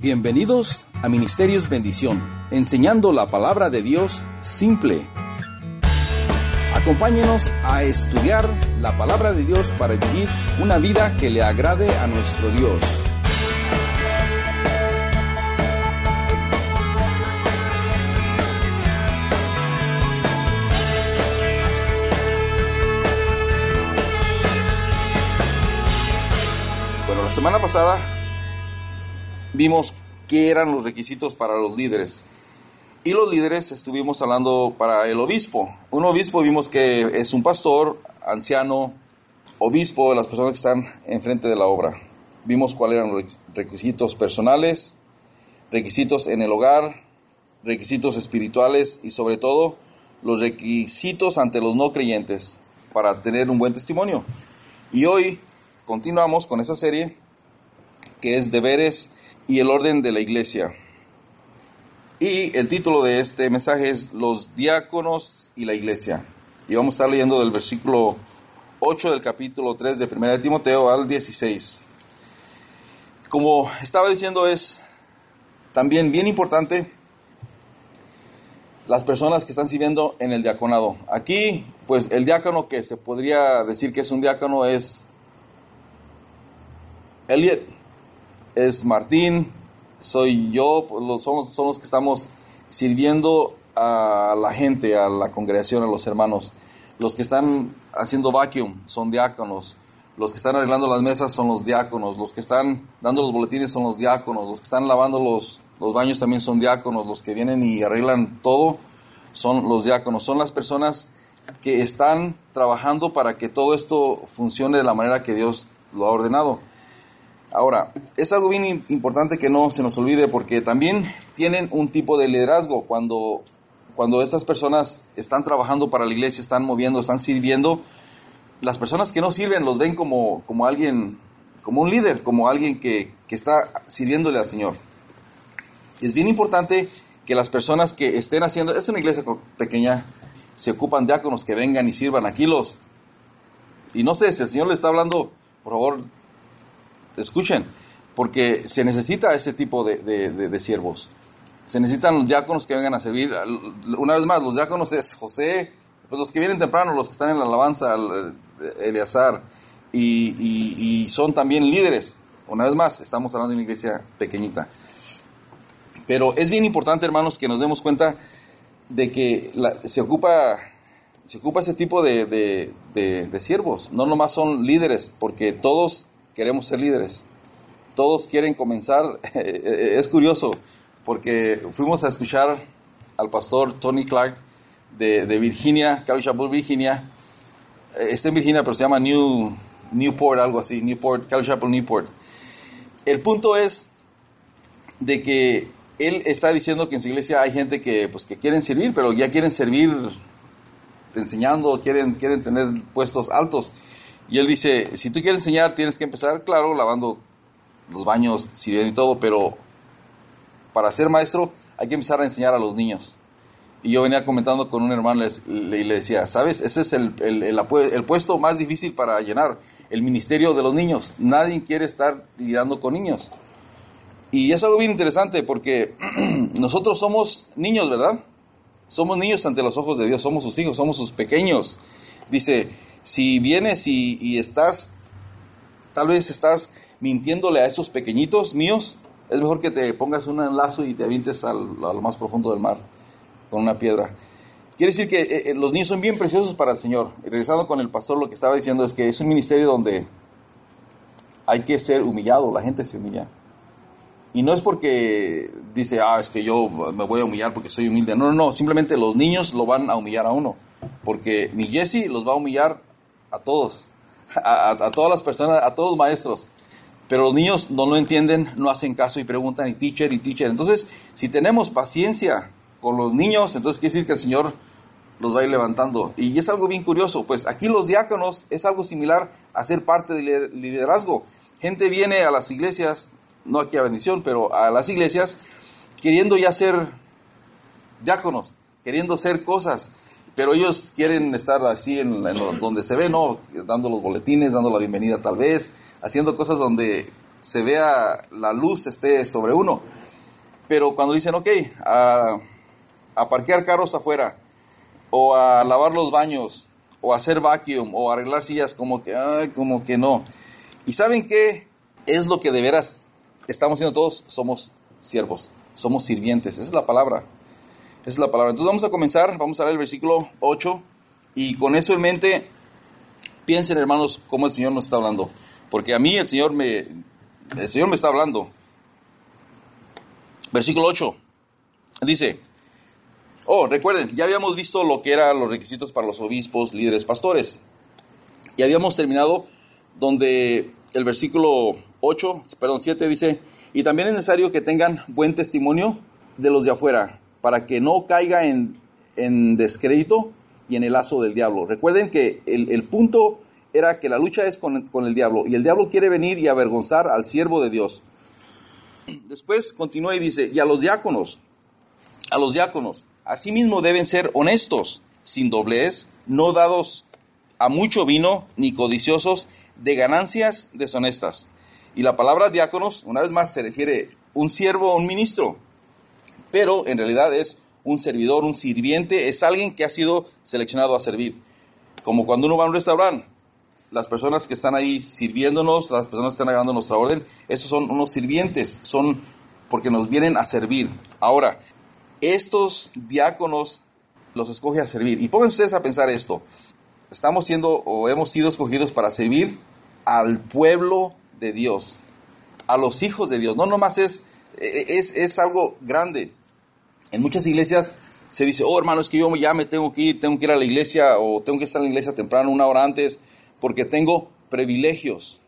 Bienvenidos a Ministerios Bendición, enseñando la palabra de Dios simple. Acompáñenos a estudiar la palabra de Dios para vivir una vida que le agrade a nuestro Dios. Bueno, la semana pasada vimos qué eran los requisitos para los líderes. Y los líderes estuvimos hablando para el obispo. Un obispo vimos que es un pastor, anciano, obispo de las personas que están enfrente de la obra. Vimos cuáles eran los requisitos personales, requisitos en el hogar, requisitos espirituales y sobre todo los requisitos ante los no creyentes para tener un buen testimonio. Y hoy continuamos con esa serie que es Deberes y el orden de la iglesia. Y el título de este mensaje es Los diáconos y la iglesia. Y vamos a estar leyendo del versículo 8 del capítulo 3 de 1 de Timoteo al 16. Como estaba diciendo, es también bien importante las personas que están sirviendo en el diaconado. Aquí, pues el diácono que se podría decir que es un diácono es Elliot, es Martín, soy yo, somos los que estamos sirviendo a la gente, a la congregación, a los hermanos. Los que están haciendo vacuum son diáconos, los que están arreglando las mesas son los diáconos, los que están dando los boletines son los diáconos, los que están lavando los baños también son diáconos, los que vienen y arreglan todo son los diáconos. Son las personas que están trabajando para que todo esto funcione de la manera que Dios lo ha ordenado. Ahora, es algo bien importante que no se nos olvide, porque también tienen un tipo de liderazgo. Cuando estas personas están trabajando para la iglesia, están moviendo, están sirviendo, las personas que no sirven los ven como alguien, como un líder, como alguien que está sirviéndole al Señor. Es bien importante que las personas que estén haciendo, es una iglesia pequeña, se ocupan diáconos que vengan y sirvan aquí y no sé, si el Señor le está hablando, por favor, escuchen, porque se necesita ese tipo de siervos. Se necesitan los diáconos que vengan a servir. Una vez más, los diáconos es José, pues los que vienen temprano, los que están en la alabanza, Eleazar, y son también líderes. Una vez más, estamos hablando de una iglesia pequeñita. Pero es bien importante, hermanos, que nos demos cuenta de que se ocupa ese tipo de siervos. No nomás son líderes, porque todos queremos ser líderes. Todos quieren comenzar. Es curioso, porque fuimos a escuchar al pastor Tony Clark de Virginia, Calvary Chapel, Virginia. Está en Virginia, pero se llama Newport, algo así. Newport, Calvary Chapel, Newport. El punto es de que él está diciendo que en su iglesia hay gente que quieren servir, pero ya quieren servir enseñando, quieren tener puestos altos. Y él dice, si tú quieres enseñar, tienes que empezar, claro, lavando los baños, sirviendo y todo, pero para ser maestro hay que empezar a enseñar a los niños. Y yo venía comentando con un hermano y le decía, ¿sabes? Ese es el puesto más difícil para llenar, el ministerio de los niños. Nadie quiere estar lidiando con niños. Y es algo bien interesante porque nosotros somos niños, ¿verdad? Somos niños ante los ojos de Dios, somos sus hijos, somos sus pequeños. Dice, si vienes y tal vez estás mintiéndole a esos pequeñitos míos, es mejor que te pongas un lazo y te avientes a lo más profundo del mar con una piedra. Quiere decir que los niños son bien preciosos para el Señor. Y regresando con el pastor, lo que estaba diciendo es que es un ministerio donde hay que ser humillado, la gente se humilla. Y no es porque dice, es que yo me voy a humillar porque soy humilde. No, simplemente los niños lo van a humillar a uno. Porque mi Jesse los va a humillar a todos, a todas las personas, a todos los maestros. Pero los niños no lo entienden, no hacen caso y preguntan y teacher. Entonces, si tenemos paciencia con los niños, entonces quiere decir que el Señor los va a ir levantando. Y es algo bien curioso, pues aquí los diáconos es algo similar a ser parte del liderazgo. Gente viene a las iglesias, no aquí a Bendición, pero a las iglesias, queriendo ya ser diáconos, queriendo ser cosas. Pero ellos quieren estar así donde se ve, ¿no? Dando los boletines, dando la bienvenida tal vez, haciendo cosas donde se vea la luz esté sobre uno. Pero cuando dicen, ok, a parquear carros afuera, o a lavar los baños, o a hacer vacuum, o a arreglar sillas, como que no. ¿Y saben qué es lo que de veras estamos haciendo todos? Somos siervos, somos sirvientes. Esa es la palabra. Esa es la palabra. Entonces vamos a comenzar, vamos a leer el versículo 8. Y con eso en mente, piensen, hermanos, cómo el Señor nos está hablando. Porque a mí el Señor me está hablando. Versículo 8. Dice, recuerden, ya habíamos visto lo que eran los requisitos para los obispos, líderes, pastores. Y habíamos terminado donde el versículo 7 dice, y también es necesario que tengan buen testimonio de los de afuera, para que no caiga en descrédito y en el lazo del diablo. Recuerden que el punto era que la lucha es con el diablo, y el diablo quiere venir y avergonzar al siervo de Dios. Después continúa y dice, y a los diáconos, asimismo deben ser honestos, sin doblez, no dados a mucho vino, ni codiciosos de ganancias deshonestas. Y la palabra diáconos, una vez más, se refiere a un siervo o un ministro, pero en realidad es un servidor, un sirviente, es alguien que ha sido seleccionado a servir. Como cuando uno va a un restaurante, las personas que están ahí sirviéndonos, las personas que están agarrando nuestra orden, esos son unos sirvientes, son porque nos vienen a servir. Ahora, estos diáconos los escoge a servir. Y pónganse ustedes a pensar esto. Estamos siendo o hemos sido escogidos para servir al pueblo de Dios, a los hijos de Dios. No nomás es algo grande. En muchas iglesias se dice, hermano, es que yo ya me tengo que ir a la iglesia, o tengo que estar en la iglesia temprano, 1 hora antes, porque tengo privilegios.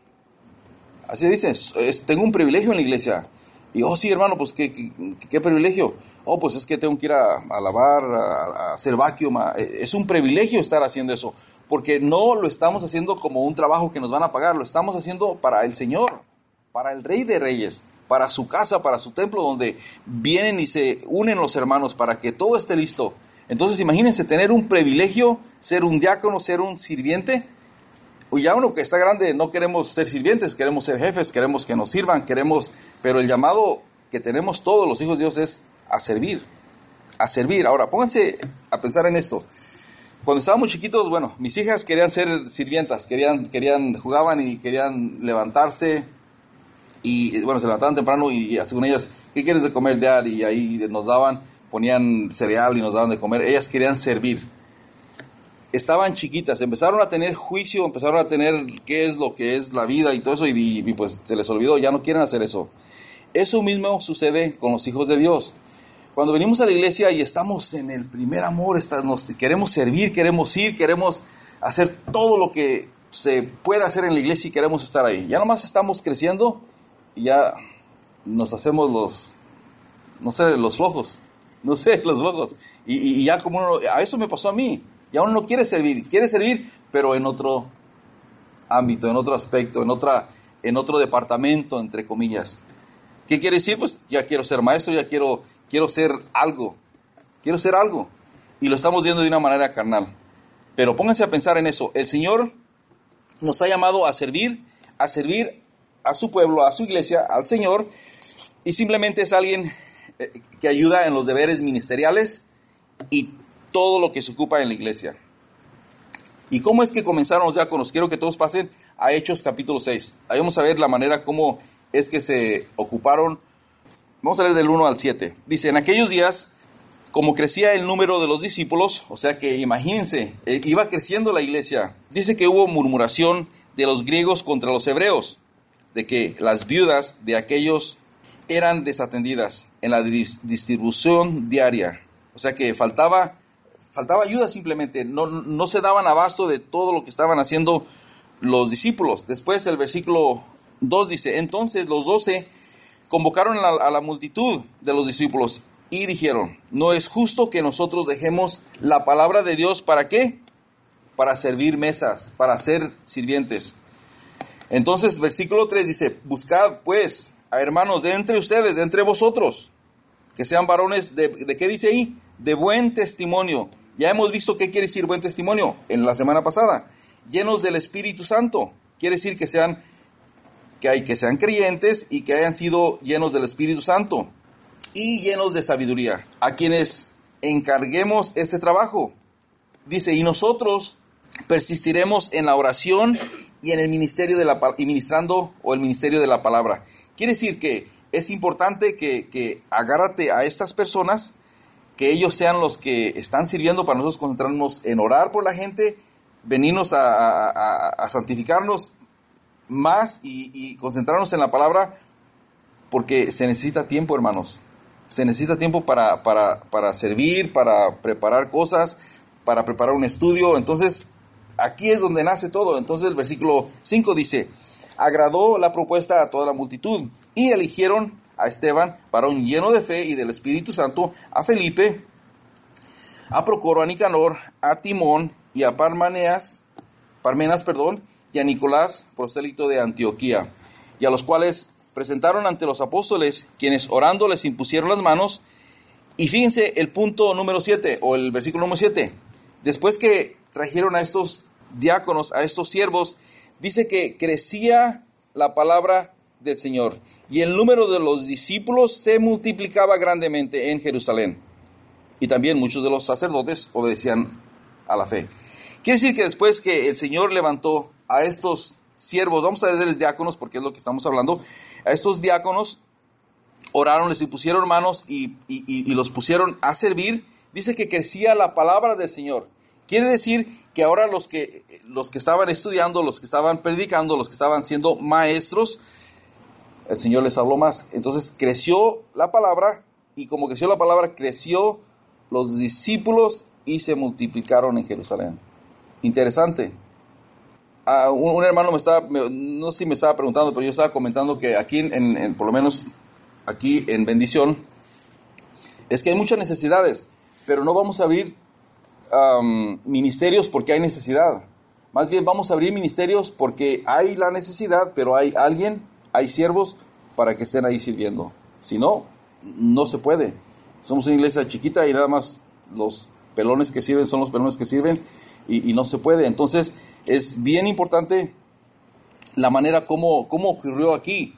Así dicen, tengo un privilegio en la iglesia. Y, sí, hermano, pues, ¿qué privilegio? Pues es que tengo que ir a lavar, a hacer vacuum. Es un privilegio estar haciendo eso, porque no lo estamos haciendo como un trabajo que nos van a pagar, lo estamos haciendo para el Señor, para el Rey de Reyes, para su casa, para su templo, donde vienen y se unen los hermanos para que todo esté listo. Entonces, imagínense tener un privilegio, ser un diácono, ser un sirviente. Y ya uno que está grande, no queremos ser sirvientes, queremos ser jefes, queremos que nos sirvan, pero el llamado que tenemos todos los hijos de Dios es a servir, a servir. Ahora, pónganse a pensar en esto. Cuando estábamos chiquitos, mis hijas querían ser sirvientas, jugaban y querían levantarse, y se levantaban temprano y según ellas, ¿qué quieres de comer, Dad? Y ahí nos ponían cereal y nos daban de comer. Ellas querían servir. Estaban chiquitas, empezaron a tener juicio, empezaron a tener qué es lo que es la vida y todo eso, y pues se les olvidó, ya no quieren hacer eso. Eso mismo sucede con los hijos de Dios. Cuando venimos a la iglesia y estamos en el primer amor, queremos servir, queremos ir, queremos hacer todo lo que se puede hacer en la iglesia y queremos estar ahí. Ya nomás estamos creciendo y ya nos hacemos los flojos. Y ya como a eso me pasó a mí. Ya uno no quiere servir, pero en otro ámbito, en otro aspecto, en otro departamento, entre comillas. ¿Qué quiere decir? Pues ya quiero ser maestro, ya quiero ser algo. Y lo estamos viendo de una manera carnal. Pero pónganse a pensar en eso. El Señor nos ha llamado a servir a su pueblo, a su iglesia, al Señor. Y simplemente es alguien que ayuda en los deberes ministeriales y todo lo que se ocupa en la iglesia. ¿Y cómo es que comenzaron los diáconos? Quiero que todos pasen a Hechos capítulo 6. Ahí vamos a ver la manera cómo es que se ocuparon. Vamos a leer del 1 al 7. Dice, en aquellos días, como crecía el número de los discípulos, o sea que imagínense, iba creciendo la iglesia. Dice que hubo murmuración de los griegos contra los hebreos, de que las viudas de aquellos eran desatendidas en la distribución diaria. O sea que faltaba ayuda simplemente, no se daban abasto de todo lo que estaban haciendo los discípulos. Después el versículo 2 dice, entonces los 12 convocaron a la multitud de los discípulos y dijeron, no es justo que nosotros dejemos la palabra de Dios, ¿para qué? Para servir mesas, para ser sirvientes. Entonces versículo 3 dice, buscad pues a hermanos de entre ustedes, de entre vosotros, que sean varones ¿de qué dice ahí? De buen testimonio. Ya hemos visto qué quiere decir buen testimonio en la semana pasada. Llenos del Espíritu Santo. Quiere decir que sean creyentes y que hayan sido llenos del Espíritu Santo. y llenos de sabiduría, a quienes encarguemos este trabajo. Dice, y nosotros persistiremos en la oración y en el ministerio y ministrando o el ministerio de la palabra. Quiere decir que es importante que agárrate a estas personas, que ellos sean los que están sirviendo para nosotros concentrarnos en orar por la gente, venirnos a santificarnos más y concentrarnos en la palabra, porque se necesita tiempo, hermanos. Se necesita tiempo para servir, para preparar cosas, para preparar un estudio. Entonces, aquí es donde nace todo. Entonces, el versículo 5 dice, agradó la propuesta a toda la multitud, y eligieron a Esteban, varón lleno de fe y del Espíritu Santo, a Felipe, a Procoro, a Nicanor, a Timón y a Parmenas, y a Nicolás, prosélito de Antioquía, y a los cuales presentaron ante los apóstoles, quienes orando les impusieron las manos. Y fíjense el punto número 7, o el versículo número 7. Después que trajeron a estos diáconos, a estos siervos, dice que crecía la palabra del Señor, y el número de los discípulos se multiplicaba grandemente en Jerusalén. Y también muchos de los sacerdotes obedecían a la fe. Quiere decir que después que el Señor levantó a estos siervos, vamos a decirles diáconos porque es lo que estamos hablando, a estos diáconos oraron, les impusieron manos y los pusieron a servir. Dice que crecía la palabra del Señor. Quiere decir que ahora los que estaban estudiando, los que estaban predicando, los que estaban siendo maestros, el Señor les habló más. Entonces creció la palabra, y como creció la palabra, creció los discípulos y se multiplicaron en Jerusalén. Interesante. Un hermano no sé si me estaba preguntando, pero yo estaba comentando que aquí, por lo menos aquí en Bendición, es que hay muchas necesidades, pero no vamos a abrir ministerios porque hay necesidad. Más bien vamos a abrir ministerios porque hay la necesidad, pero hay siervos para que estén ahí sirviendo. Si no, no se puede. Somos una iglesia chiquita y nada más los pelones que sirven son los pelones que sirven, y no se puede. Entonces es bien importante la manera como ocurrió aquí.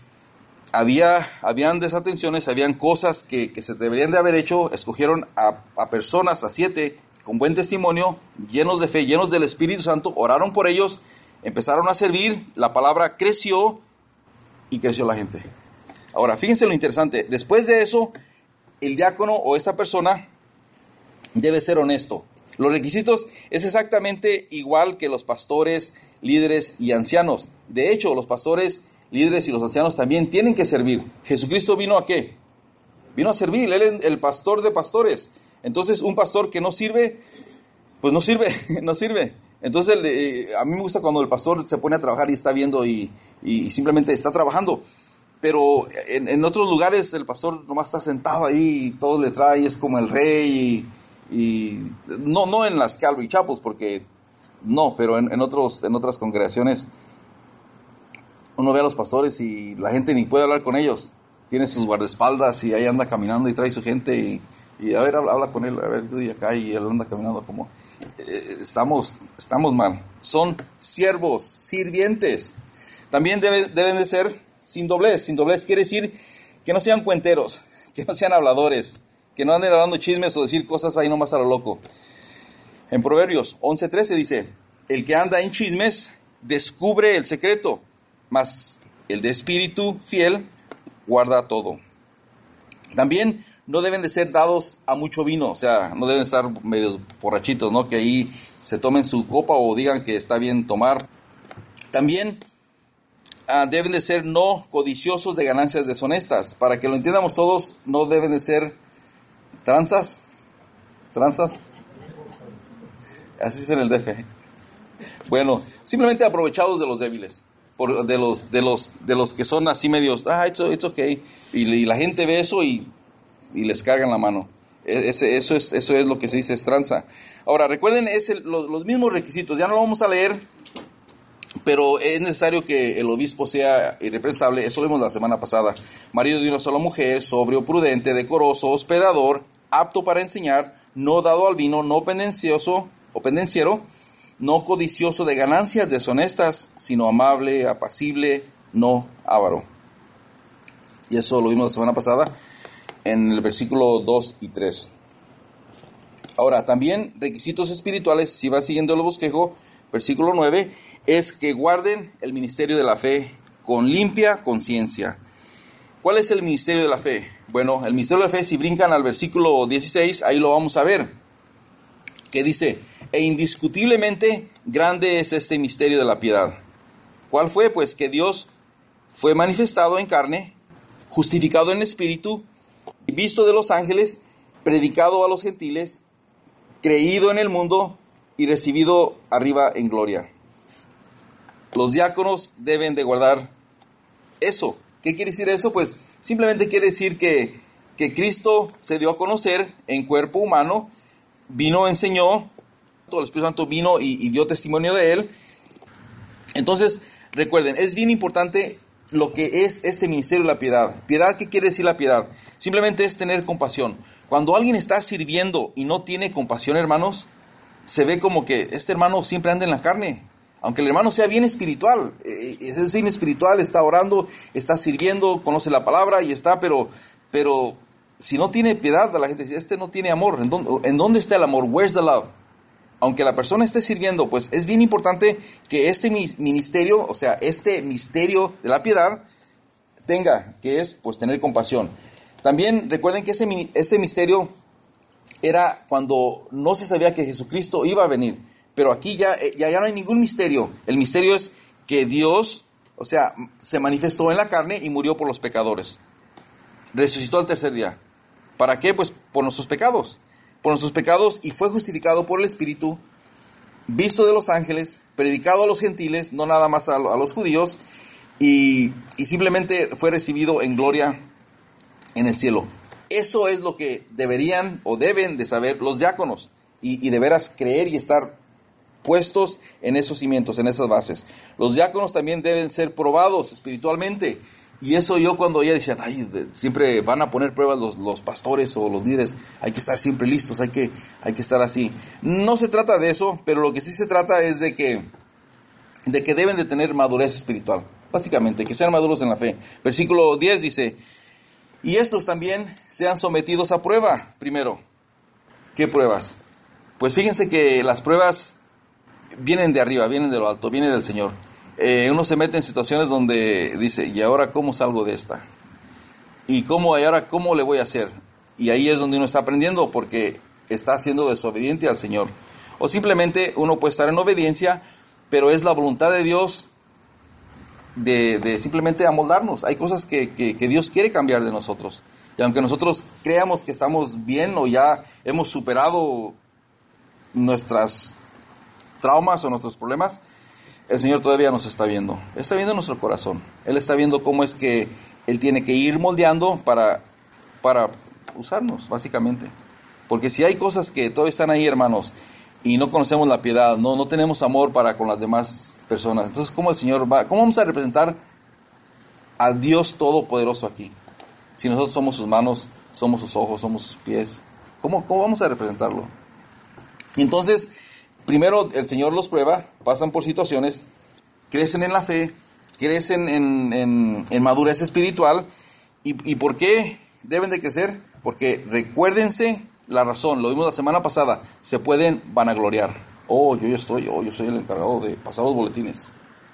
Habían desatenciones, habían cosas que se deberían de haber hecho. Escogieron a personas, a 7, con buen testimonio, llenos de fe, llenos del Espíritu Santo, oraron por ellos, empezaron a servir, la palabra creció y creció la gente. Ahora, fíjense lo interesante, después de eso, el diácono o esta persona debe ser honesto. Los requisitos es exactamente igual que los pastores, líderes y ancianos. De hecho, los pastores, líderes y los ancianos también tienen que servir. Jesucristo vino ¿a qué? Vino a servir. Él es el pastor de pastores. Entonces, un pastor que no sirve, pues no sirve, no sirve. Entonces, a mí me gusta cuando el pastor se pone a trabajar y está viendo y simplemente está trabajando. Pero en otros lugares el pastor nomás está sentado ahí y todo le trae, es como el rey y no en las Calvary Chapels, porque no, pero en otras congregaciones uno ve a los pastores y la gente ni puede hablar con ellos. Tiene sus guardaespaldas y ahí anda caminando y trae su gente y a ver, habla con él, a ver, tú y acá, y él anda caminando como... Estamos mal. Son siervos, sirvientes. También deben de ser sin doblez. Sin doblez quiere decir que no sean cuenteros, que no sean habladores, que no anden hablando chismes o decir cosas ahí nomás a lo loco. En Proverbios 11:13 dice, el que anda en chismes descubre el secreto, mas el de espíritu fiel guarda todo. También no deben de ser dados a mucho vino, o sea, no deben estar medio borrachitos, ¿no? Que ahí se tomen su copa o digan que está bien tomar. También deben de ser no codiciosos de ganancias deshonestas. Para que lo entiendamos todos, no deben de ser tranzas, así es en el DF. Bueno, simplemente aprovechados de los débiles, de los que son así medios, it's okay, y la gente ve eso y les cagan la mano. Eso es lo que se dice, es tranza. Ahora, recuerden, los mismos requisitos, ya no lo vamos a leer, pero es necesario que el obispo sea irreprensable. Eso lo vimos la semana pasada. Marido de una sola mujer, sobrio, prudente, decoroso, hospedador, apto para enseñar, no dado al vino, no pendencioso o pendenciero, no codicioso de ganancias deshonestas, sino amable, apacible, no avaro. Y eso lo vimos la semana pasada. en el versículo 2 y 3. Ahora, también requisitos espirituales, si va siguiendo el bosquejo, versículo 9, es que guarden el ministerio de la fe con limpia conciencia. ¿Cuál es el ministerio de la fe? Bueno, el ministerio de la fe, si brincan al versículo 16, ahí lo vamos a ver, que dice, e indiscutiblemente grande es este misterio de la piedad. ¿Cuál fue? Pues que Dios fue manifestado en carne, justificado en espíritu, visto de los ángeles, predicado a los gentiles, creído en el mundo y recibido arriba en gloria. Los diáconos deben de guardar eso. ¿Qué quiere decir eso? Pues simplemente quiere decir que Cristo se dio a conocer en cuerpo humano, vino, enseñó, todo el Espíritu Santo vino y dio testimonio de él. Entonces, recuerden, es bien importante lo que es este ministerio de la piedad. ¿Piedad? ¿Qué quiere decir la piedad? Simplemente es tener compasión. Cuando alguien está sirviendo y no tiene compasión, hermanos, se ve como que este hermano siempre anda en la carne. Aunque el hermano sea bien espiritual, es bien espiritual, está orando, está sirviendo, conoce la palabra y está, pero si no tiene piedad, la gente dice, este no tiene amor. ¿En dónde está el amor? Where's the love? Aunque la persona esté sirviendo, pues es bien importante que este ministerio, o sea, este misterio de la piedad, tenga, que es, pues, tener compasión. También recuerden que ese misterio era cuando no se sabía que Jesucristo iba a venir. Pero aquí ya no hay ningún misterio. El misterio es que Dios, o sea, se manifestó en la carne y murió por los pecadores. Resucitó al tercer día. ¿Para qué? Pues por nuestros pecados. Por nuestros pecados, y fue justificado por el Espíritu, visto de los ángeles, predicado a los gentiles, no nada más a los judíos, y simplemente fue recibido en gloria en el cielo. Eso es lo que deberían o deben de saber los diáconos, y de veras creer y estar puestos en esos cimientos, en esas bases. Los diáconos también deben ser probados espiritualmente. Y eso yo cuando ella decía, ay, siempre van a poner pruebas los pastores o los líderes, hay que estar siempre listos, hay que estar así. No se trata de eso, pero lo que sí se trata es de que deben de tener madurez espiritual, básicamente, que sean maduros en la fe. Versículo 10 dice, y estos también sean sometidos a prueba primero. ¿Qué pruebas? Pues fíjense que las pruebas vienen de arriba, vienen de lo alto, vienen del Señor. Uno se mete en situaciones donde dice, ¿y ahora cómo salgo de esta? ¿Y ahora cómo le voy a hacer? Y ahí es donde uno está aprendiendo, porque está siendo desobediente al Señor. O simplemente uno puede estar en obediencia, pero es la voluntad de Dios de simplemente amoldarnos. Hay cosas que Dios quiere cambiar de nosotros. Y aunque nosotros creamos que estamos bien o ya hemos superado nuestras traumas o nuestros problemas, el Señor todavía nos está viendo. Él está viendo nuestro corazón. Él está viendo cómo es que Él tiene que ir moldeando para usarnos, básicamente. Porque si hay cosas que todavía están ahí, hermanos, y no conocemos la piedad, no tenemos amor para con las demás personas, entonces ¿cómo vamos a representar a Dios Todopoderoso aquí? Si nosotros somos sus manos, somos sus ojos, somos sus pies, ¿cómo vamos a representarlo? Y entonces, primero el Señor los prueba, pasan por situaciones, crecen en la fe, crecen en madurez espiritual. ¿Y por qué deben de crecer? Porque recuérdense la razón, lo vimos la semana pasada, se pueden vanagloriar. Yo soy el encargado de pasar los boletines.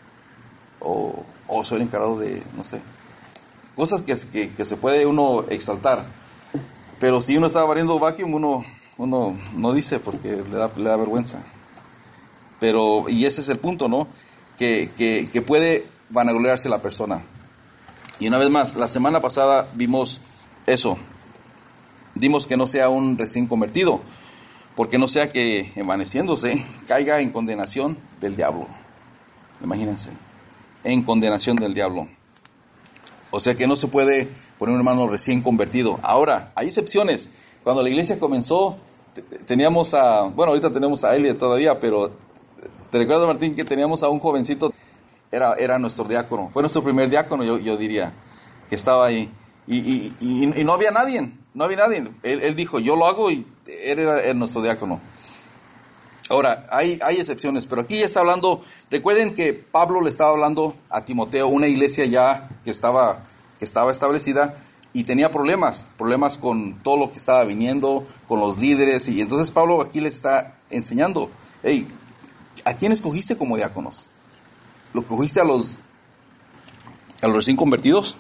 Soy el encargado de, no sé, cosas que se puede uno exaltar. Pero si uno está barriendo vacuum, uno no dice porque le da vergüenza. Y ese es el punto, ¿no? Que puede vanagloriarse la persona. Y una vez más, la semana pasada vimos eso. Vimos que no sea un recién convertido, porque no sea que envaneciéndose caiga en condenación del diablo. Imagínense, en condenación del diablo. O sea que no se puede poner un hermano recién convertido. Ahora, hay excepciones. Cuando la iglesia comenzó, teníamos ahorita tenemos a Elia todavía, pero te recuerdo, Martín, que teníamos a un jovencito, era nuestro diácono, fue nuestro primer diácono, yo diría, que estaba ahí, y no había nadie, él dijo, yo lo hago, y él era nuestro diácono. Ahora, hay excepciones, pero aquí ya está hablando, recuerden que Pablo le estaba hablando a Timoteo, una iglesia ya que estaba establecida, y tenía problemas con todo lo que estaba viniendo, con los líderes, y entonces Pablo aquí les está enseñando, hey, ¿a quién escogiste como diáconos? ¿Lo cogiste a los recién convertidos?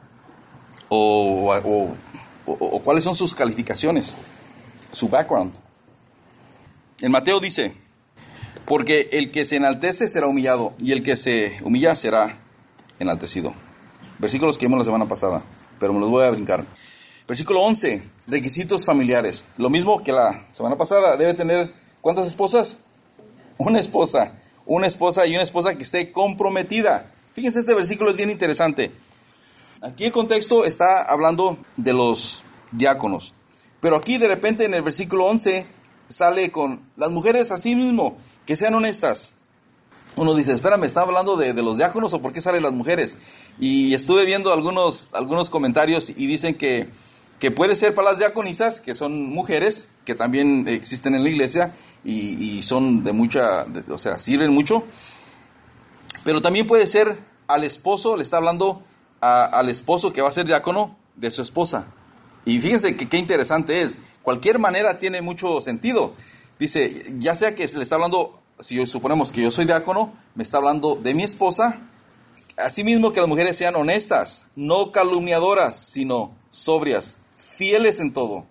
¿O cuáles son sus calificaciones? Su background. En Mateo dice, porque el que se enaltece será humillado, y el que se humilla será enaltecido. Versículos que vimos la semana pasada, pero me los voy a brincar. Versículo 11, requisitos familiares. Lo mismo que la semana pasada, debe tener, ¿cuántas esposas? Una esposa y una esposa que esté comprometida. Fíjense, este versículo es bien interesante. Aquí el contexto está hablando de los diáconos, pero aquí de repente en el versículo 11 sale con las mujeres así mismo, que sean honestas. Uno dice, espérame, ¿está hablando de los diáconos o por qué salen las mujeres? Y estuve viendo algunos comentarios y dicen que puede ser para las diaconisas, que son mujeres, que también existen en la iglesia y son de mucha, o sea, sirven mucho. Pero también puede ser al esposo, le está hablando al esposo que va a ser diácono de su esposa. Y fíjense qué interesante es. Cualquier manera tiene mucho sentido. Dice, ya sea que le está hablando, si suponemos que yo soy diácono, me está hablando de mi esposa. Asimismo que las mujeres sean honestas, no calumniadoras, sino sobrias, fieles en todo.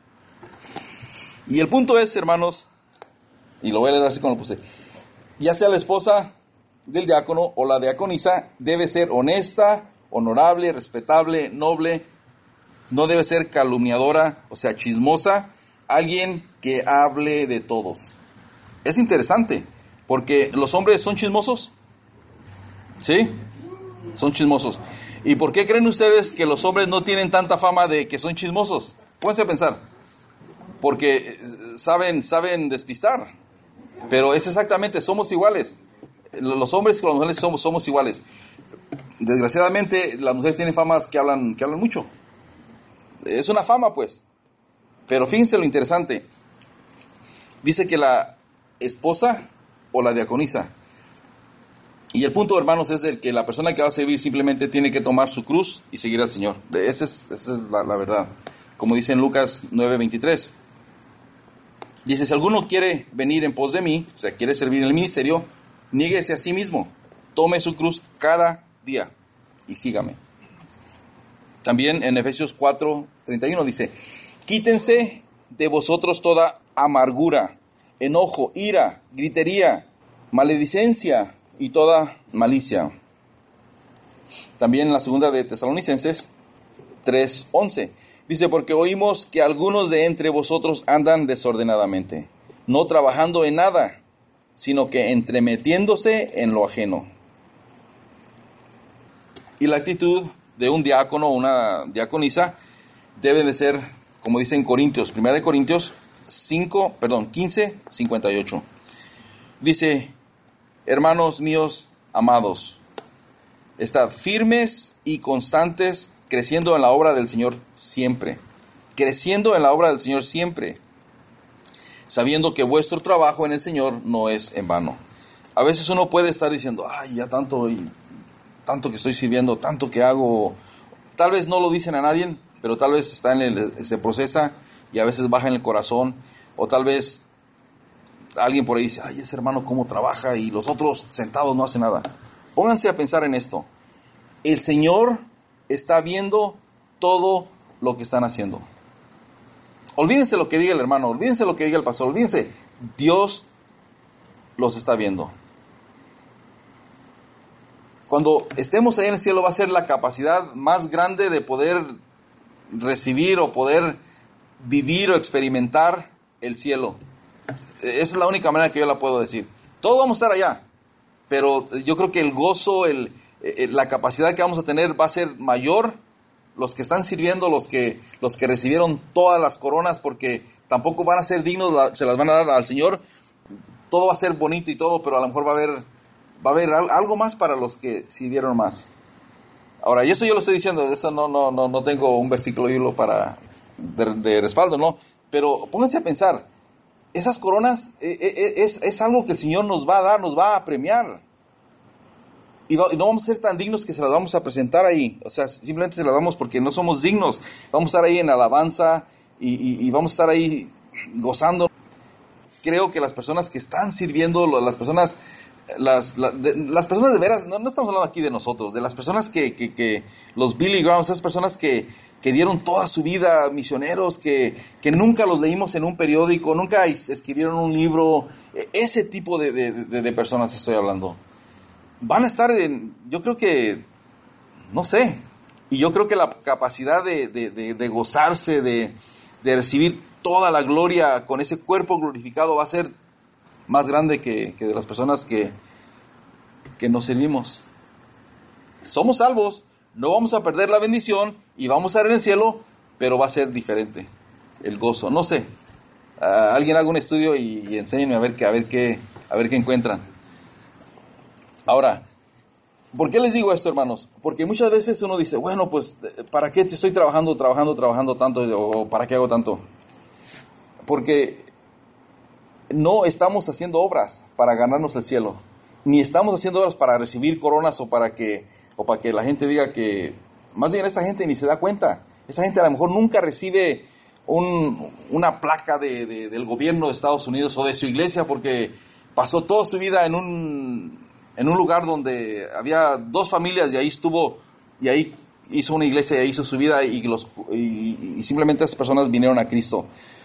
Y el punto es, hermanos, y lo voy a leer así como lo puse, ya sea la esposa del diácono o la diaconisa, debe ser honesta, honorable, respetable, noble, no debe ser calumniadora, o sea, chismosa, alguien que hable de todos. Es interesante, porque los hombres son chismosos, ¿sí? Son chismosos. ¿Y por qué creen ustedes que los hombres no tienen tanta fama de que son chismosos? Pónganse a pensar. Porque saben despistar. Pero es exactamente, somos iguales. Los hombres y las mujeres somos iguales. Desgraciadamente, las mujeres tienen famas que hablan mucho. Es una fama, pues. Pero fíjense lo interesante. Dice que la esposa o la diaconisa. Y el punto, hermanos, es el que la persona que va a servir simplemente tiene que tomar su cruz y seguir al Señor. Esa es la verdad. Como dice en Lucas 9:23. Dice, si alguno quiere venir en pos de mí, o sea, quiere servir en el ministerio, niéguese a sí mismo, tome su cruz cada día y sígame. También en Efesios 4:31 dice, quítense de vosotros toda amargura, enojo, ira, gritería, maledicencia y toda malicia. También en la segunda de Tesalonicenses 3:11 dice, porque oímos que algunos de entre vosotros andan desordenadamente, no trabajando en nada, sino que entremetiéndose en lo ajeno. Y la actitud de un diácono o una diaconisa debe de ser, como dice en Corintios, 1 Corintios 15:58. Dice, hermanos míos amados, estad firmes y constantes, creciendo en la obra del Señor siempre. Creciendo en la obra del Señor siempre, sabiendo que vuestro trabajo en el Señor no es en vano. A veces uno puede estar diciendo, ay, ya tanto que estoy sirviendo, tanto que hago. Tal vez no lo dicen a nadie, pero tal vez se procesa y a veces baja en el corazón. O tal vez alguien por ahí dice, ay, ese hermano cómo trabaja y los otros sentados no hacen nada. Pónganse a pensar en esto. El Señor está viendo todo lo que están haciendo. Olvídense lo que diga el hermano, olvídense lo que diga el pastor, olvídense. Dios los está viendo. Cuando estemos ahí en el cielo va a ser la capacidad más grande de poder recibir o poder vivir o experimentar el cielo. Esa es la única manera que yo la puedo decir. Todos vamos a estar allá, pero yo creo que el gozo, la capacidad que vamos a tener va a ser mayor. Los que están sirviendo, los que recibieron todas las coronas, porque tampoco van a ser dignos, se las van a dar al Señor. Todo va a ser bonito y todo, pero a lo mejor va a haber algo más para los que sirvieron más. Ahora, y eso yo lo estoy diciendo, eso no tengo un versículo hilo de respaldo, no. Pero pónganse a pensar, esas coronas es algo que el Señor nos va a dar, nos va a premiar. y no vamos a ser tan dignos que se las vamos a presentar ahí. O sea, simplemente se las damos porque no somos dignos. Vamos a estar ahí en alabanza y vamos a estar ahí gozando. Creo que las personas que están sirviendo, las personas de veras, no estamos hablando aquí de nosotros, de las personas que los Billy Graham, esas personas que dieron toda su vida, misioneros, que nunca los leímos en un periódico, nunca escribieron un libro, ese tipo de personas estoy hablando. Van a estar yo creo que, no sé, y yo creo que la capacidad de gozarse, de recibir toda la gloria con ese cuerpo glorificado va a ser más grande que de las personas que nos servimos. Somos salvos, no vamos a perder la bendición y vamos a estar en el cielo, pero va a ser diferente el gozo. No sé, alguien haga un estudio y enséñenme a ver qué encuentran. Ahora, ¿por qué les digo esto, hermanos? Porque muchas veces uno dice, bueno, pues, ¿para qué te estoy trabajando tanto? ¿O para qué hago tanto? Porque no estamos haciendo obras para ganarnos el cielo, ni estamos haciendo obras para recibir coronas o para que la gente diga que, más bien esa gente ni se da cuenta. Esa gente a lo mejor nunca recibe una placa del gobierno de Estados Unidos o de su iglesia porque pasó toda su vida en un lugar donde había 2 familias y ahí estuvo, y ahí hizo una iglesia y ahí hizo su vida y simplemente esas personas vinieron a Cristo.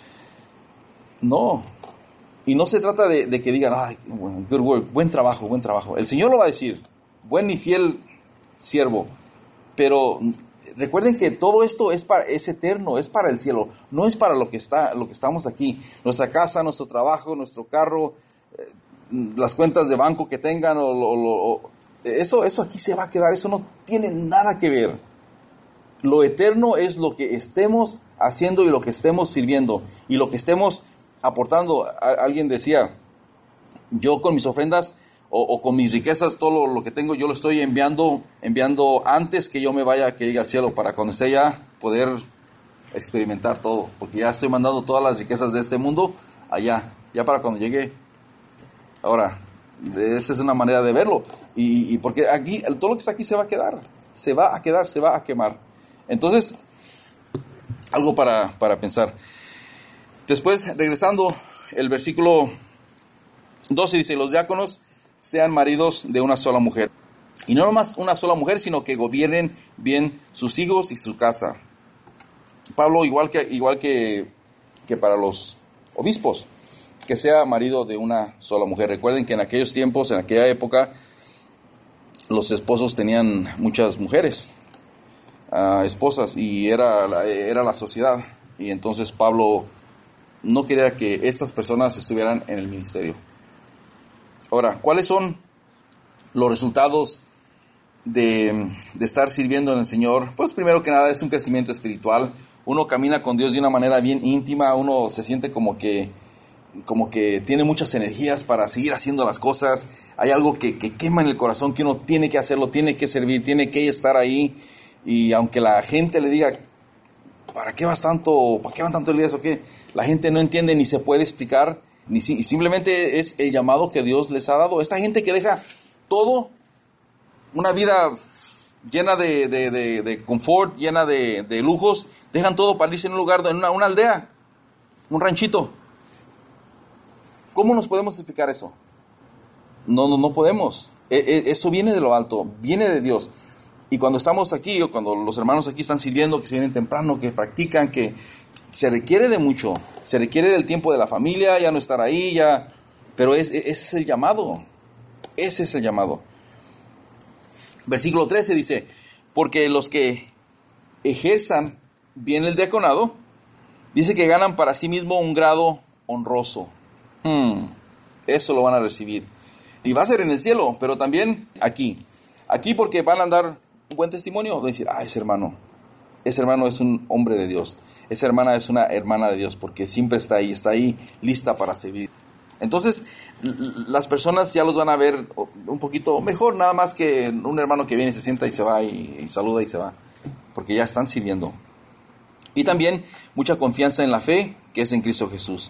No, y no se trata de que digan, ay, good work, buen trabajo. El Señor lo va a decir, buen y fiel siervo, pero recuerden que todo esto es eterno, es para el cielo, no es para lo que estamos aquí. Nuestra casa, nuestro trabajo, nuestro carro, las cuentas de banco que tengan, eso aquí se va a quedar, eso no tiene nada que ver. Lo eterno es lo que estemos haciendo y lo que estemos sirviendo y lo que estemos aportando. Alguien decía, yo con mis ofrendas o con mis riquezas, todo lo que tengo, yo lo estoy enviando antes que yo me vaya, que llegue al cielo, para cuando esté allá poder experimentar todo, porque ya estoy mandando todas las riquezas de este mundo allá, ya para cuando llegue. Ahora, esa es una manera de verlo, y porque aquí, todo lo que está aquí se va a quemar. Entonces, algo para pensar. Después, regresando, el versículo 12 dice, los diáconos sean maridos de una sola mujer. Y no nomás una sola mujer, sino que gobiernen bien sus hijos y su casa. Pablo, igual que para los obispos, que sea marido de una sola mujer. Recuerden que en aquellos tiempos, en aquella época, los esposos tenían muchas mujeres, esposas, y era la sociedad. Y entonces Pablo no quería que estas personas estuvieran en el ministerio. Ahora, ¿cuáles son los resultados de estar sirviendo en el Señor? Pues primero que nada es un crecimiento espiritual. Uno camina con Dios de una manera bien íntima, uno se siente como que tiene muchas energías para seguir haciendo las cosas. Hay algo que quema en el corazón, que uno tiene que hacerlo, tiene que servir, tiene que estar ahí. Y aunque la gente le diga, ¿para qué vas tanto? ¿Para qué van tanto días o qué? La gente no entiende ni se puede explicar, simplemente es el llamado que Dios les ha dado. Esta gente que deja todo, una vida llena de confort, llena de lujos, dejan todo para irse en un lugar, en una aldea, un ranchito. ¿Cómo nos podemos explicar eso? No podemos. Eso viene de lo alto, viene de Dios. Y cuando estamos aquí, o cuando los hermanos aquí están sirviendo, que se vienen temprano, que practican, que se requiere de mucho, se requiere del tiempo de la familia, ya no estar ahí, ya. Pero ese es el llamado. Ese es el llamado. Versículo 13 dice, porque los que ejerzan bien el diaconado, dice que ganan para sí mismo un grado honroso. Eso lo van a recibir. Y va a ser en el cielo, pero también aquí. Aquí porque van a dar un buen testimonio. Van a decir, ese hermano es un hombre de Dios. Esa hermana es una hermana de Dios, porque siempre está ahí lista para servir. Entonces, las personas ya los van a ver un poquito mejor, nada más que un hermano que viene, se sienta y se va y saluda y se va, porque ya están sirviendo. Y también mucha confianza en la fe, que es en Cristo Jesús.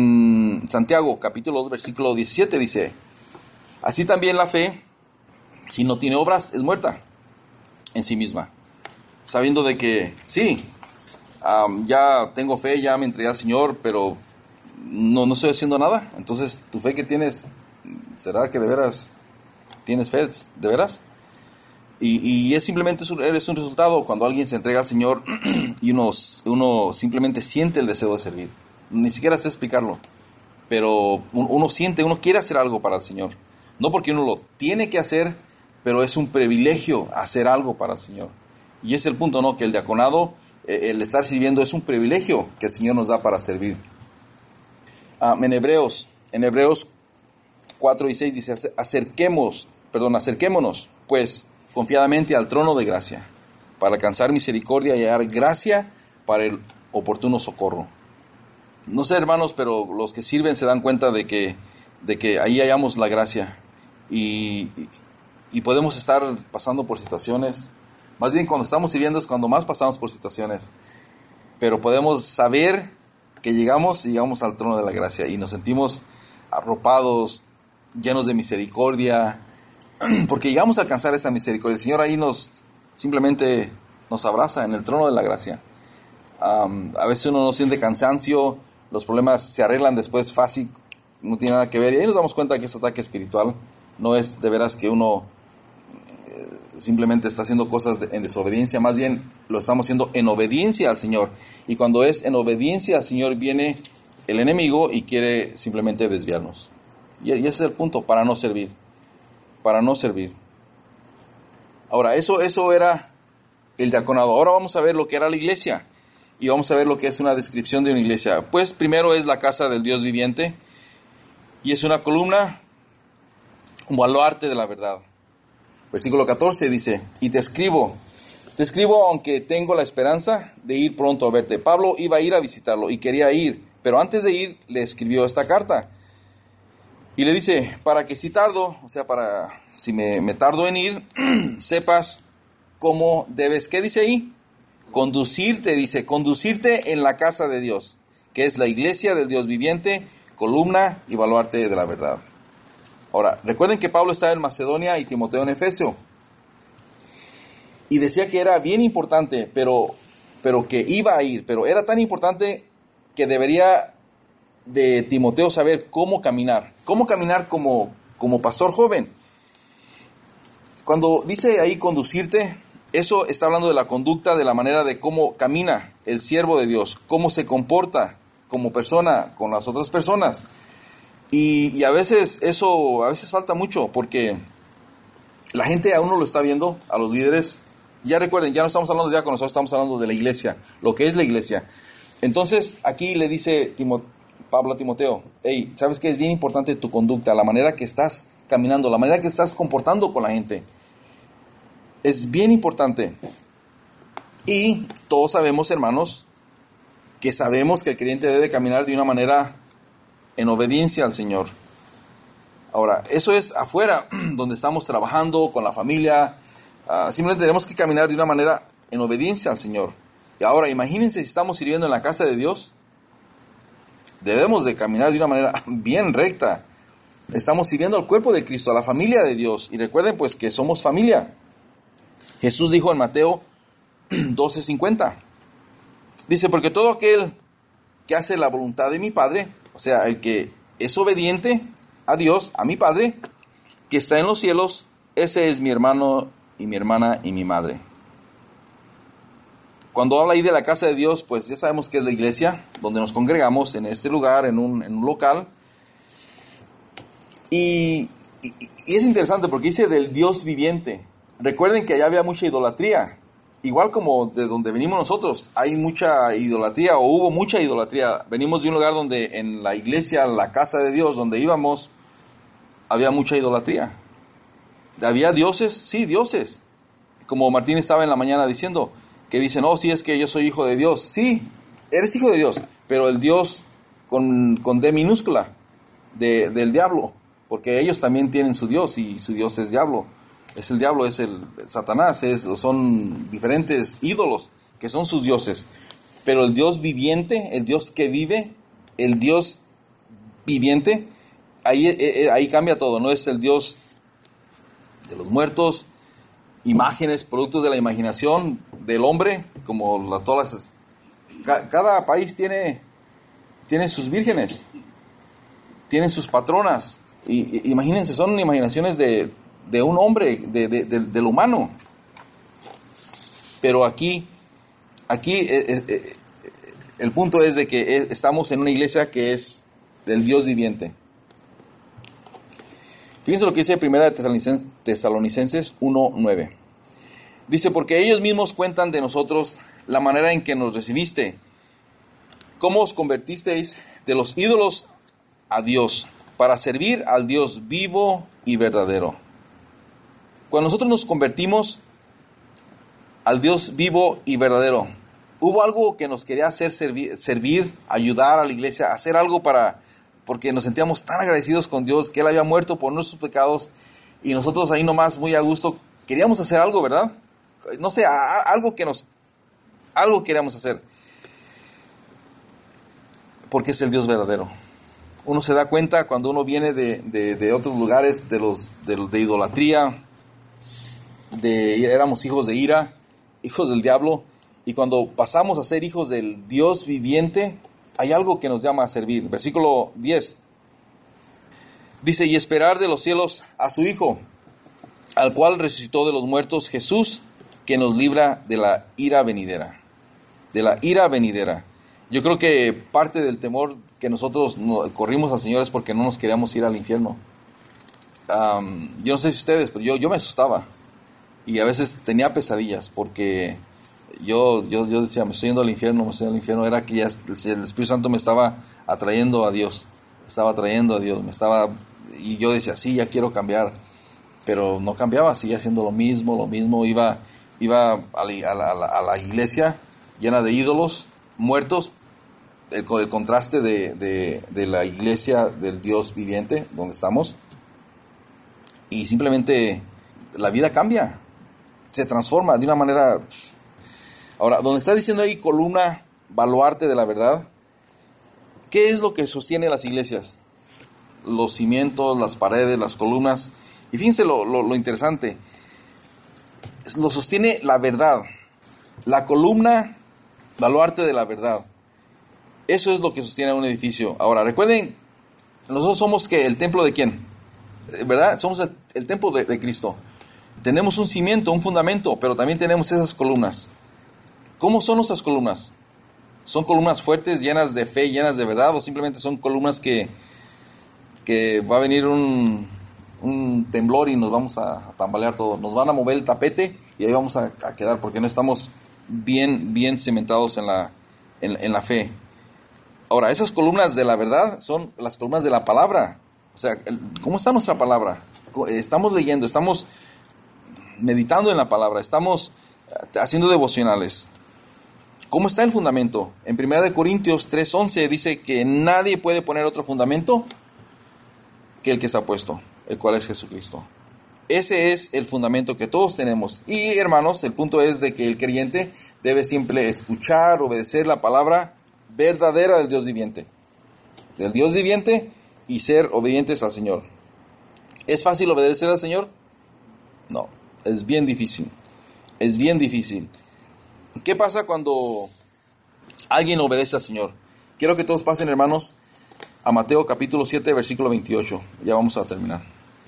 En Santiago, capítulo 2, versículo 17 dice, así también la fe, Si no tiene obras, es muerta en sí misma. Sabiendo de que, sí, ya tengo fe, ya me entregué al Señor, pero no estoy haciendo nada. Entonces, tu fe que tienes, ¿será que de veras tienes fe? ¿De veras? Y es simplemente es un resultado cuando alguien se entrega al Señor y uno simplemente siente el deseo de servir. Ni siquiera sé explicarlo, pero uno siente, uno quiere hacer algo para el Señor. No porque uno lo tiene que hacer, pero es un privilegio hacer algo para el Señor. Y ese es el punto, ¿no? Que el diaconado, el estar sirviendo, es un privilegio que el Señor nos da para servir. En Hebreos 4 y 6 dice, acerquémonos, pues, confiadamente al trono de gracia, para alcanzar misericordia y hallar gracia para el oportuno socorro. No sé, hermanos, pero los que sirven se dan cuenta de que ahí hallamos la gracia y podemos estar pasando por situaciones. Más bien, cuando estamos sirviendo es cuando más pasamos por situaciones, pero podemos saber que llegamos al trono de la gracia y nos sentimos arropados, llenos de misericordia, porque llegamos a alcanzar esa misericordia. El Señor ahí simplemente nos abraza en el trono de la gracia. A veces uno no siente cansancio, los problemas se arreglan después fácil, no tiene nada que ver, y ahí nos damos cuenta que este ataque espiritual no es de veras que uno simplemente está haciendo cosas en desobediencia, más bien lo estamos haciendo en obediencia al Señor, y cuando es en obediencia al Señor viene el enemigo y quiere simplemente desviarnos, y ese es el punto, para no servir. Ahora, eso era el diaconado. Ahora vamos a ver lo que era la iglesia, y vamos a ver lo que es una descripción de una iglesia. Pues primero es la casa del Dios viviente, y es una columna, un baluarte de la verdad. Versículo 14 dice, y te escribo aunque tengo la esperanza de ir pronto a verte. Pablo iba a ir a visitarlo y quería ir, pero antes de ir le escribió esta carta. Y le dice, para que si tardo, o sea, para si me tardo en ir, sepas cómo debes, ¿qué dice ahí? Conducirte en la casa de Dios, que es la iglesia del Dios viviente, columna y baluarte de la verdad. Ahora, recuerden que Pablo estaba en Macedonia y Timoteo en Efesio. Y decía que era bien importante, pero que iba a ir. Pero era tan importante que debería de Timoteo saber cómo caminar. Cómo caminar como pastor joven. Cuando dice ahí conducirte, eso está hablando de la conducta, de la manera de cómo camina el siervo de Dios. Cómo se comporta como persona con las otras personas. Y a veces falta mucho, porque la gente a uno lo está viendo, a los líderes. Ya recuerden, ya no estamos hablando de diáconos, nosotros estamos hablando de la iglesia, lo que es la iglesia. Entonces aquí le dice Pablo a Timoteo, hey, ¿sabes qué? Es bien importante tu conducta, la manera que estás caminando, la manera que estás comportando con la gente. Es bien importante. Y todos sabemos, hermanos, que el creyente debe caminar de una manera en obediencia al Señor. Ahora, eso es afuera, donde estamos trabajando con la familia. Simplemente tenemos que caminar de una manera en obediencia al Señor. Y ahora, imagínense si estamos sirviendo en la casa de Dios. Debemos de caminar de una manera bien recta. Estamos sirviendo al cuerpo de Cristo, a la familia de Dios. Y recuerden pues que somos familia. Jesús dijo en Mateo 12:50. Dice, porque todo aquel que hace la voluntad de mi Padre, o sea, el que es obediente a Dios, a mi Padre, que está en los cielos, ese es mi hermano y mi hermana y mi madre. Cuando habla ahí de la casa de Dios, pues ya sabemos que es la iglesia, donde nos congregamos en este lugar, en un local. Y es interesante porque dice del Dios viviente. Recuerden que allá había mucha idolatría. Igual como de donde venimos nosotros, hay mucha idolatría, o hubo mucha idolatría. Venimos de un lugar donde en la iglesia, la casa de Dios, donde íbamos, había mucha idolatría. ¿Había dioses? Sí, dioses. Como Martín estaba en la mañana diciendo, que dicen, oh, sí, es que yo soy hijo de Dios. Sí, eres hijo de Dios, pero el Dios con D minúscula, del diablo, porque ellos también tienen su Dios, y su Dios es diablo. Es el diablo, es el Satanás, son diferentes ídolos que son sus dioses. Pero el Dios viviente, el Dios que vive, el Dios viviente, ahí cambia todo. No es el Dios de los muertos, imágenes, productos de la imaginación del hombre, como cada país tiene sus vírgenes, tienen sus patronas. Y imagínense, son imaginaciones de un hombre, del humano. Pero aquí el punto es de que estamos en una iglesia que es del Dios viviente. Fíjense lo que dice 1 Tesalonicenses 1:9. Dice, porque ellos mismos cuentan de nosotros la manera en que nos recibiste, cómo os convertisteis de los ídolos a Dios, para servir al Dios vivo y verdadero. Cuando nosotros nos convertimos al Dios vivo y verdadero, hubo algo que nos quería hacer servir, ayudar a la iglesia, hacer algo porque nos sentíamos tan agradecidos con Dios, que Él había muerto por nuestros pecados, y nosotros ahí nomás muy a gusto queríamos hacer algo, ¿verdad? No sé, algo queríamos hacer, porque es el Dios verdadero. Uno se da cuenta cuando uno viene de otros lugares, de idolatría, éramos hijos de ira, hijos del diablo, y cuando pasamos a ser hijos del Dios viviente, hay algo que nos llama a servir. Versículo 10 dice, y esperar de los cielos a su Hijo, al cual resucitó de los muertos, Jesús, que nos libra de la ira venidera. De la ira venidera. Yo creo que parte del temor que nosotros corrimos al Señor es porque no nos queríamos ir al infierno. Yo no sé si ustedes, pero yo me asustaba. Y a veces tenía pesadillas porque yo decía, me estoy yendo al infierno, Era que ya el Espíritu Santo me estaba atrayendo a Dios. Y yo decía, sí, ya quiero cambiar. Pero no cambiaba, seguía haciendo lo mismo. Iba a la iglesia llena de ídolos muertos. El contraste de la iglesia del Dios viviente, donde estamos. Y simplemente la vida cambia. Se transforma de una manera. Ahora, donde está diciendo ahí columna, baluarte de la verdad, ¿qué es lo que sostiene las iglesias? Los cimientos, las paredes, las columnas. Y fíjense lo interesante. Lo sostiene la verdad. La columna, baluarte de la verdad. Eso es lo que sostiene un edificio. Ahora, recuerden, nosotros somos ¿el templo de quién? ¿Verdad? Somos el templo de Cristo. Tenemos un cimiento, un fundamento, pero también tenemos esas columnas. ¿Cómo son nuestras columnas? ¿Son columnas fuertes, llenas de fe, llenas de verdad? ¿O simplemente son columnas que va a venir un temblor y nos vamos a tambalear todo? Nos van a mover el tapete y ahí vamos a quedar porque no estamos bien cimentados en la fe. Ahora, esas columnas de la verdad son las columnas de la palabra. O sea, ¿cómo está nuestra palabra? Estamos leyendo, estamos meditando en la palabra, estamos haciendo devocionales. ¿Cómo está el fundamento? En 1 Corintios 3:11 dice que nadie puede poner otro fundamento que el que está puesto, el cual es Jesucristo. Ese es el fundamento que todos tenemos. Y hermanos, el punto es de que el creyente debe siempre escuchar, obedecer la palabra verdadera del Dios viviente. Del Dios viviente y ser obedientes al Señor. ¿Es fácil obedecer al Señor? No, es bien difícil. Es bien difícil. ¿Qué pasa cuando alguien obedece al Señor? Quiero que todos pasen, hermanos, a Mateo capítulo 7, versículo 28. Ya vamos a terminar.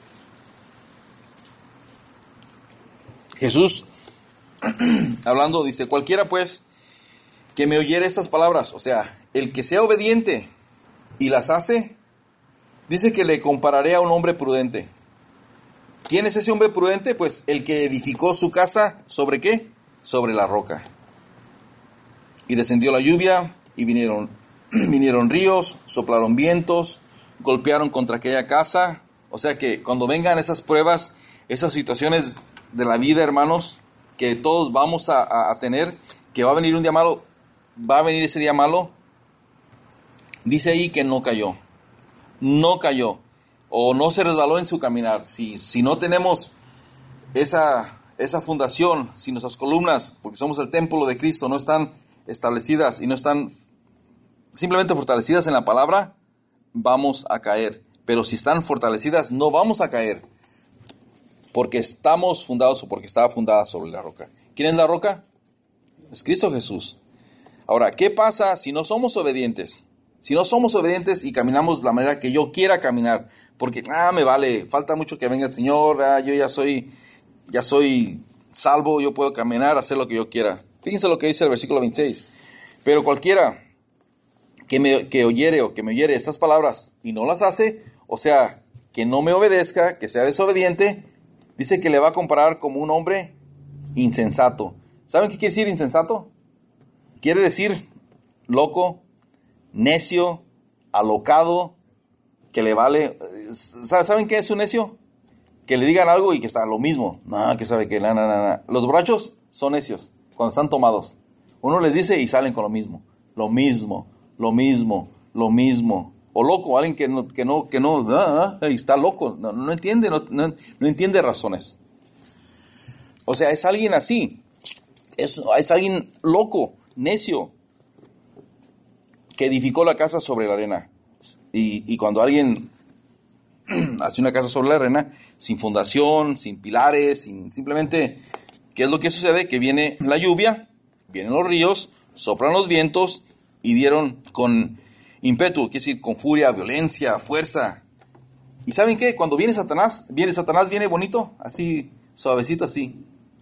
Jesús, hablando, dice, cualquiera pues que me oyere estas palabras, o sea, el que sea obediente y las hace, dice que le compararé a un hombre prudente. ¿Quién es ese hombre prudente? Pues el que edificó su casa, ¿sobre qué? Sobre la roca. Y descendió la lluvia, y vinieron ríos, soplaron vientos, golpearon contra aquella casa. O sea que cuando vengan esas pruebas, esas situaciones de la vida, hermanos, que todos vamos a tener, que va a venir un día malo, va a venir ese día malo, dice ahí que no cayó, o no se resbaló en su caminar. Si no tenemos esa fundación, si nuestras columnas, porque somos el templo de Cristo, no están establecidas y no están simplemente fortalecidas en la palabra, vamos a caer. Pero si están fortalecidas, no vamos a caer. porque estamos fundados o porque estaba fundada sobre la roca. ¿Quién es la roca? Es Cristo Jesús. Ahora, ¿qué pasa si no somos obedientes? Si no somos obedientes y caminamos la manera que yo quiera caminar, porque, me vale, falta mucho que venga el Señor, yo ya soy salvo, yo puedo caminar, hacer lo que yo quiera. Fíjense lo que dice el versículo 26. Pero cualquiera que oyere o que me oyere estas palabras y no las hace, o sea, que no me obedezca, que sea desobediente, dice que le va a comparar como un hombre insensato. ¿Saben qué quiere decir insensato? Quiere decir loco, necio, alocado, que le vale. ¿Saben qué es un necio? Que le digan algo y que está lo mismo. No, que sabe que Los borrachos son necios cuando están tomados. Uno les dice y salen con lo mismo. Lo mismo. O loco, alguien que no, está loco, no entiende razones. O sea, es alguien así. Es alguien loco, necio, que edificó la casa sobre la arena. Y cuando alguien hace una casa sobre la arena, sin fundación, sin pilares, simplemente, ¿qué es lo que sucede? Que viene la lluvia, vienen los ríos, soplan los vientos y dieron con ímpetu, quiere decir con furia, violencia, fuerza. ¿Y saben qué? Cuando viene Satanás viene bonito, así, suavecito así.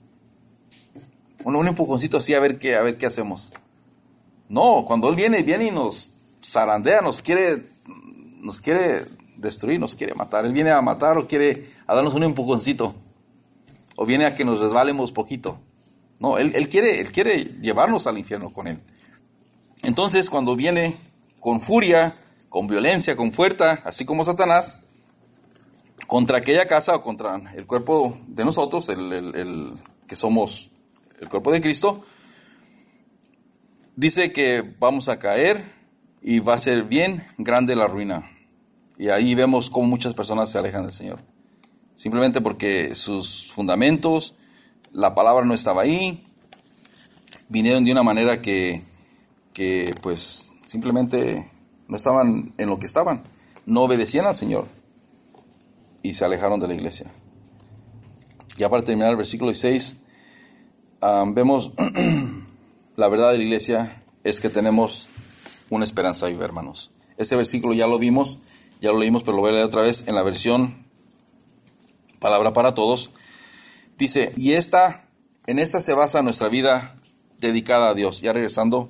Un empujoncito así a ver qué hacemos. No, cuando él viene y nos zarandea, nos quiere destruir, nos quiere matar. Él viene a matar o quiere a darnos un empujoncito. O viene a que nos resbalemos poquito. No, él quiere llevarnos al infierno con él. Entonces, cuando viene con furia, con violencia, con fuerza, así como Satanás, contra aquella casa o contra el cuerpo de nosotros, el que somos el cuerpo de Cristo, dice que vamos a caer y va a ser bien grande la ruina. Y ahí vemos cómo muchas personas se alejan del Señor. Simplemente porque sus fundamentos, la palabra no estaba ahí, vinieron de una manera que pues simplemente no estaban en lo que estaban, no obedecían al Señor y se alejaron de la iglesia. Ya para terminar el versículo 6, vemos la verdad de la iglesia es que tenemos una esperanza viva, hermanos. Este versículo ya lo vimos, ya lo leímos, pero lo voy a leer otra vez en la versión Palabra para Todos. Dice, en esta se basa nuestra vida dedicada a Dios. Ya regresando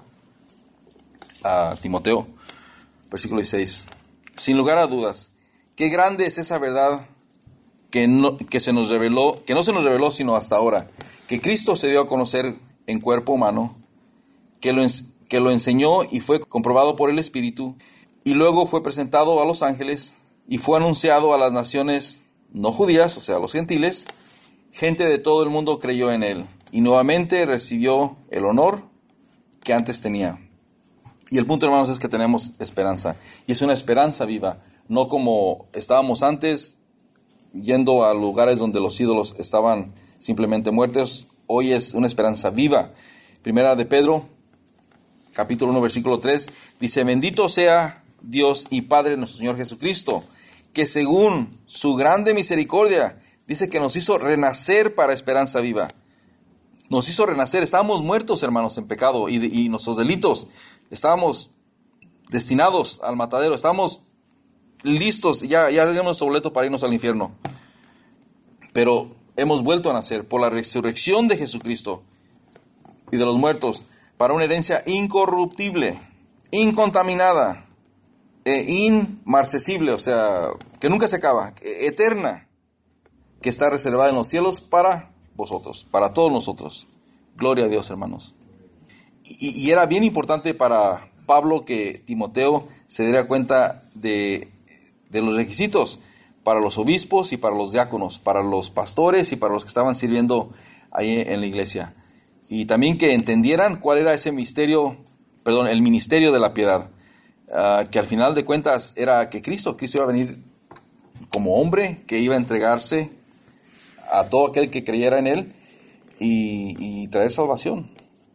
a Timoteo, versículo 16. Sin lugar a dudas, qué grande es esa verdad que no se nos reveló sino hasta ahora, que Cristo se dio a conocer en cuerpo humano, que lo enseñó y fue comprobado por el Espíritu, y luego fue presentado a los ángeles y fue anunciado a las naciones no judías, o sea, a los gentiles. Gente de todo el mundo creyó en él y nuevamente recibió el honor que antes tenía. Y el punto, hermanos, es que tenemos esperanza, y es una esperanza viva, no como estábamos antes, yendo a lugares donde los ídolos estaban simplemente muertos. Hoy es una esperanza viva. Primera de Pedro, capítulo 1, versículo 3, dice, bendito sea Dios y Padre nuestro Señor Jesucristo, que según su grande misericordia, dice que nos hizo renacer para esperanza viva. Nos hizo renacer, estábamos muertos, hermanos, en pecado y nuestros delitos. Estábamos destinados al matadero, estábamos listos, ya tenemos nuestro boleto para irnos al infierno. Pero hemos vuelto a nacer por la resurrección de Jesucristo y de los muertos, para una herencia incorruptible, incontaminada e inmarcesible, o sea, que nunca se acaba, eterna, que está reservada en los cielos para vosotros, para todos nosotros. Gloria a Dios, hermanos. Y era bien importante para Pablo que Timoteo se diera cuenta de los requisitos para los obispos y para los diáconos, para los pastores y para los que estaban sirviendo ahí en la iglesia. Y también que entendieran cuál era el ministerio de la piedad, que al final de cuentas era que Cristo iba a venir como hombre, que iba a entregarse a todo aquel que creyera en él y traer salvación.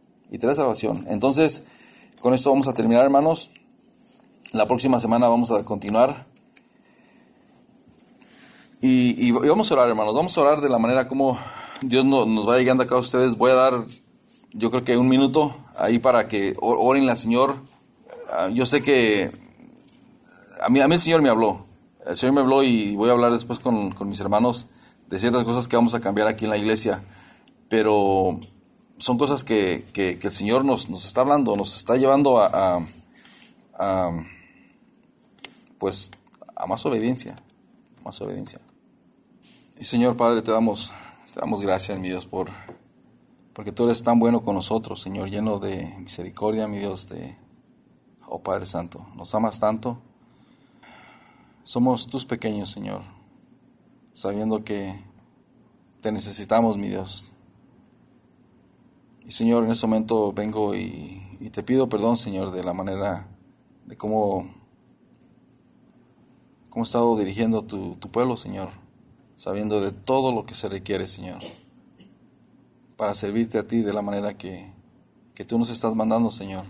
Entonces, con esto vamos a terminar, hermanos. La próxima semana vamos a continuar Y vamos a orar, hermanos. Vamos a orar de la manera como Dios nos va llegando acá a ustedes. Voy a dar, yo creo que un minuto ahí para que oren al Señor. Yo sé que a mí el Señor me habló. El Señor me habló y voy a hablar después con mis hermanos de ciertas cosas que vamos a cambiar aquí en la iglesia. Pero son cosas que el Señor nos está hablando, nos está llevando a más obediencia. Más obediencia. Y Señor Padre, te damos gracias, mi Dios, porque tú eres tan bueno con nosotros, Señor, lleno de misericordia, mi Dios, oh Padre Santo, nos amas tanto. Somos tus pequeños, Señor, sabiendo que te necesitamos, mi Dios. Y Señor, en este momento vengo y te pido perdón, Señor, de la manera de cómo he estado dirigiendo tu pueblo, Señor, sabiendo de todo lo que se requiere, Señor, para servirte a ti de la manera que tú nos estás mandando, Señor.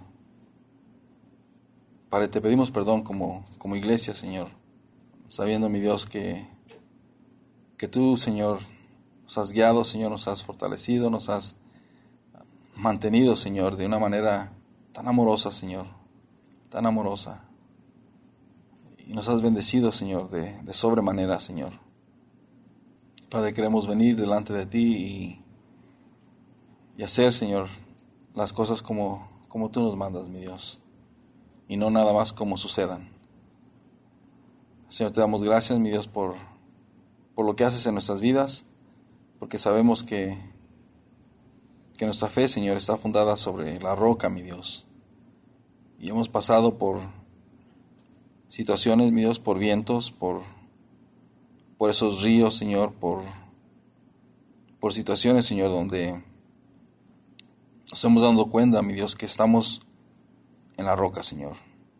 Padre, te pedimos perdón como iglesia, Señor, sabiendo, mi Dios, que tú, Señor, nos has guiado, Señor, nos has fortalecido, nos has mantenido, Señor, de una manera tan amorosa, Señor, tan amorosa. Y nos has bendecido, Señor, de sobremanera, Señor. Padre, queremos venir delante de ti y hacer, Señor, las cosas como tú nos mandas, mi Dios, y no nada más como sucedan. Señor, te damos gracias, mi Dios, por lo que haces en nuestras vidas, porque sabemos que nuestra fe, Señor, está fundada sobre la roca, mi Dios. Y hemos pasado por situaciones, mi Dios, por vientos, por esos ríos, Señor, por situaciones, Señor, donde nos hemos dado cuenta, mi Dios, que estamos en la roca, Señor.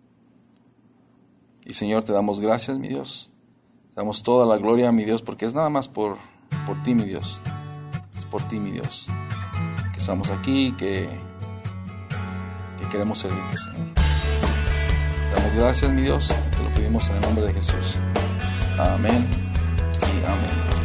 Y, Señor, te damos gracias, mi Dios. Te damos toda la gloria, mi Dios, porque es nada más por ti, mi Dios. Es por ti, mi Dios, que estamos aquí, que queremos servirte, Señor. Te damos gracias, mi Dios, te lo pedimos en el nombre de Jesús. Amén y amén.